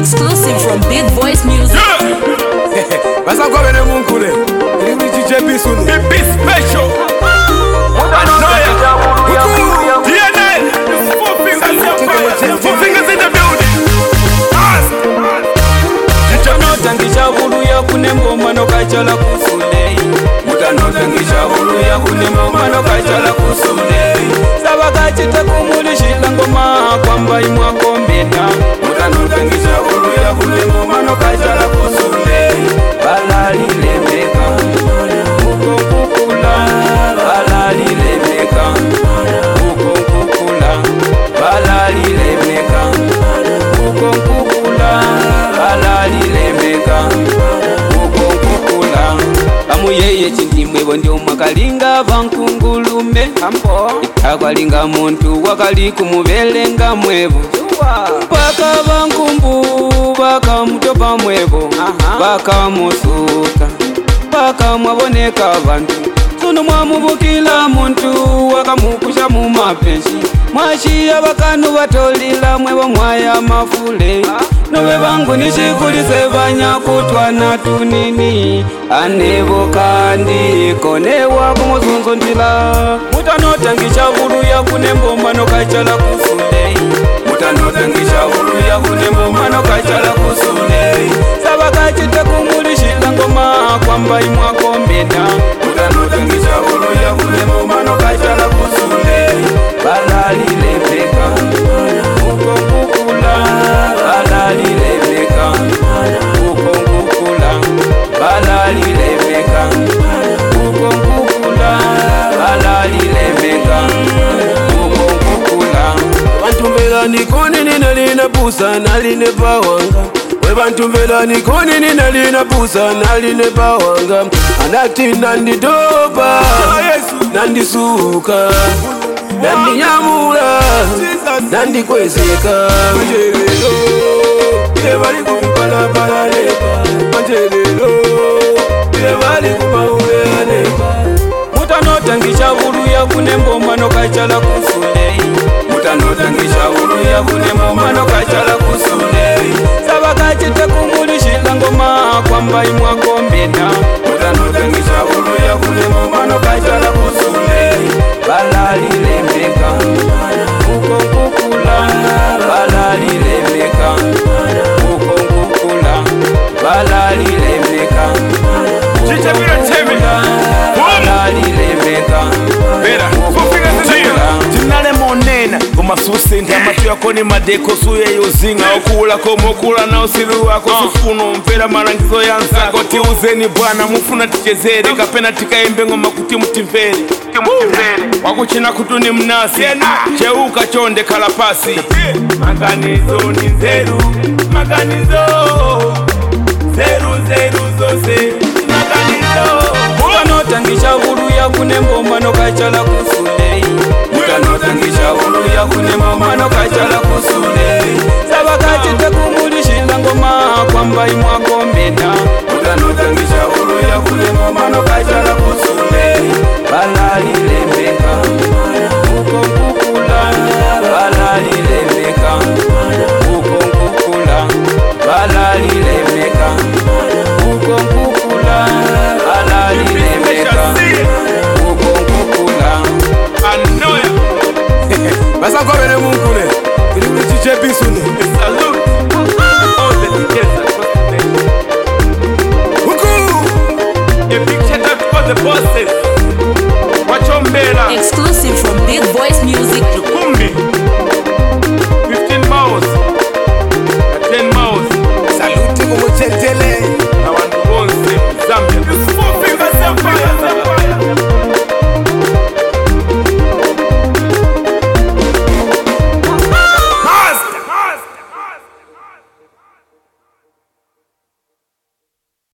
Exclusive from Big Voice Music. Basa kwa bene munkule ili DJ Pisuni Be special DNA Four fingers in the building Tangisha vulu ya kunembo mano kachala kusule Mutano tangisha vulu ya kunembo mano kachala kusule Sabaka chita kumulishila ngoma kwamba imwa kombina Mutano tangisha vulu ya kunembo mano kachala kusule Balali lemeka Uko kukula Balali lemeka Uko kukula Balali lemeka Uko kukula Balali lemeka Uko kukula Amu yeye chindimwe ndio makalinga bankungulume Ambo Akwalinga muntu wakali kumubelenga mwevo Paka bankumbu baka mutopa mwevo Baka musuka Baka mwaboneka bantu Sunu mwamubukila muntu wakamukusha mumapenshi Mwashia bakanu batolila mwevo mwaya mafule Nowe bangu nishikulise banya kutwa na tunini Anevo kandi konewa kumuzunzo ntila Mutano tangisha vulu ya kunembo mano kachala kusule Mutano tangisha vulu ya kunembo mano kachala kusule Sabaka chita kumulishila ngoma kwamba imwa kombina Mutano tangisha vulu ya kunembo mano kachala kusule Balali lepeka Uko kukula Balali lepeka Uko kukula Balali lepeka Uko kukula Balali lepeka Uko kukula Bantumbela nikoni ninalina busa naline bawanga Webantumbela nikoni ninalina busa naline bawanga Anati nandidoba Nandisuka Nandinyamula Nandikwezeka Majelelo Yebali kupipala pala lepa Majelelo Yebali kupaule lepa Mutano tangisha vulu ya kunembo mano kachala kusule Mutano tangisha vulu ya kunembo mano kachala kusule Sabaka chita kumulishila ngoma kwamba imwa kombina Mutano tangisha vulu ya kunembo mano kachala kusule Balali lemeka Uko kukula Balali lemeka Uko kukula Balali lemeka Chicha bila cheme Balali lemeka Bera Four fingers in the building Tinale monena Goma susente amatu yako ni madeko suye yuzinga Okula komokula na usiru wako Sufuno mpera marangizo ya nsako Tiuzeni bwana mufuna tichezere Kapena tikaembe ngoma kuti mutimvere Wakuchina kutuni mnasi Cheuka chonde kalapasi Maganizo ni zeru Maganizo Zeru zeru zose Maganizo Mutano tangisha vulu ya kunembo mano kachala kusule Mutano tangisha vulu ya kunembo mano kachala kusule Sabaka chita kumulishila ngoma kwamba imwa kombina Mutano tangisha vulu ya kunembo mano kachala kusule Balali lemeka Uko kukula Balali lemeka Uko kukula Balali lemeka Uko kukula Balali lemeka Uko kukula Anoya Basa kwa bene munkule ili DJ Pisuni Salute all the DJs across the nation. Huku A big shout out to all the bosses Wachombela Exclusive